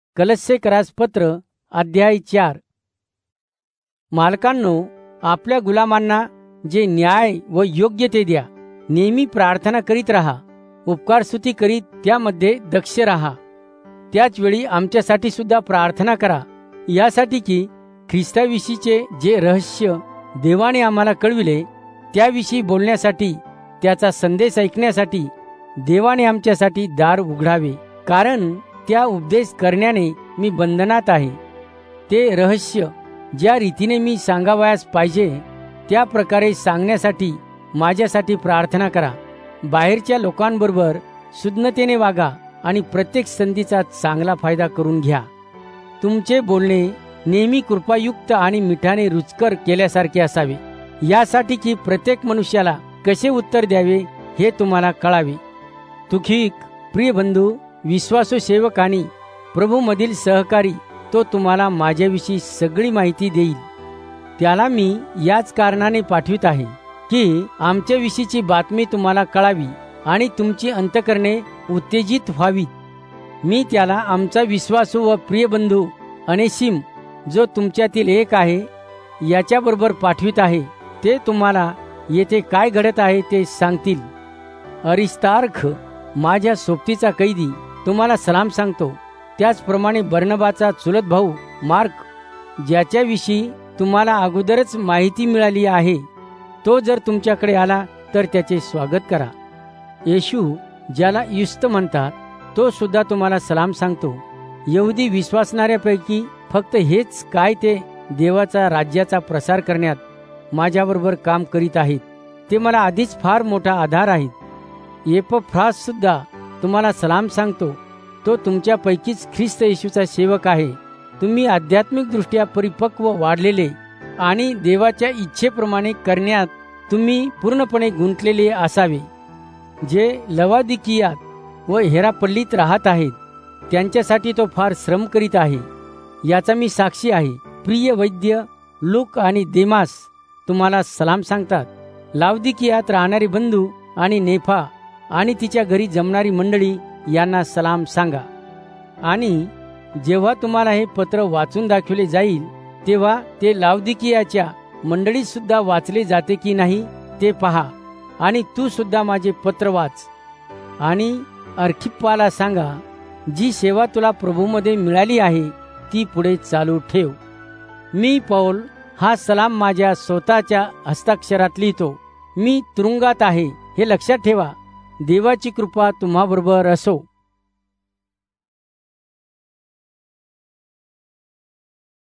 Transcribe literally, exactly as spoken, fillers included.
कलस्सेकरास पत्र अध्याय चार. मालकांनो, आपल्या गुलामांना जे न्याय व योग्य ते द्या. नेहमी प्रार्थना करीत राहा, उपकारस्तुती करीत त्यामध्ये दक्ष राहा. त्याच वेळी आमच्यासाठी सुद्धा प्रार्थना करा, यासाठी की ख्रिस्ताविषयीचे जे रहस्य देवाने आम्हाला कळविले त्याविषयी बोलण्यासाठी, त्याचा संदेश ऐकण्यासाठी देवाने आमच्यासाठी दार उघडावे. कारण त्या उपदेश करण्याने मी बंधनात आहे. ते रहस्य ज्या रीतीने मी सांगावयास पाहिजे त्या प्रकारे सांगण्यासाठी माझ्यासाठी प्रार्थना करा. बाहेरच्या लोकांबरोबर सुज्ञतेने वागा आणि प्रत्येक संधीचा चांगला फायदा करून घ्या. तुमचे बोलणे नेहमी कृपायुक्त आणि मिठाने रुचकर केल्यासारखे असावे, यासाठी की प्रत्येक मनुष्याला कसे उत्तर द्यावे हे तुम्हाला कळावे. तुखिक प्रिय बंधू, विश्वासू सेवक आणि प्रभूमधील सहकारी तो तुम्हाला माझ्याविषयी सगळी माहिती देईल. त्याला मी याच कारणाने पाठवित आहे की आमच्याविषयीची बातमी तुम्हाला कळावी आणि तुमची अंतःकरणे उत्तेजित व्हावीत. मी त्याला आमचा विश्वासू व प्रिय बंधू अनेसिम, जो तुमच्यातील एक आहे, याच्याबरोबर पाठवित आहे. ते तुम्हाला येथे काय घडत आहे ते सांगतील. अरिस्तार्ख, माझ्या सोबतीचा कैदी, तुम्हाला सलाम सांगतो. त्याचप्रमाणे बर्नबाचा चुलत भाऊ मार्क, ज्याच्याविषयी तुम्हाला अगोदरच माहिती मिळाली आहे, तो जर तुमच्याकडे आला तर त्याचे स्वागत करा. येशू, ज्याला युस्त म्हणतात, तो सुद्धा तुम्हाला सलाम सांगतो. यहुदी विश्वासणाऱ्यापैकी फक्त हेच काय ते देवाचा राज्याचा प्रसार करण्यात माझ्याबरोबर काम करीत आहेत. ते मला आधीच फार मोठा आधार आहेत. एपफ्रास सुद्धा तुम्हाला सलाम सांगतो. तो तुमच्यापैकीच ख्रिस्त येशूचा सेवक आहे. तुम्ही आध्यात्मिक दृष्ट्या परिपक्व वाढलेले आणि देवाच्या इच्छेप्रमाणे करण्यात तुम्ही पूर्णपणे गुंतलेले असावे. जे लवादिकियात व हेरापल्लीत राहत आहेत त्यांच्यासाठी तो फार श्रम करीत आहे, याचा मी साक्षी आहे. प्रिय वैद्य लूक आणि देमास तुम्हाला सलाम सांगतात. लावदिकियात राहणारे बंधू आणि नेफा आणि तिच्या घरी जमणारी मंडळी यांना सलाम सांगा. आणि जेव्हा तुम्हाला हे पत्र वाचून दाखवले जाईल तेव्हा ते लावदिकियाच्या मंडळीत सुद्धा वाचले जाते की नाही ते पहा. आणि तू सुद्धा माझे पत्र वाच. आणि अर्खिप्पाला सांगा, जी सेवा तुला प्रभूमध्ये मिळाली आहे ती पुढे चालू ठेव. मी पौल हा सलाम माझ्या स्वतःच्या हस्ताक्षरात लिहितो. मी तुरुंगात आहे हे लक्षात ठेवा. देवाची कृपा तुम्हाबरोबर असो.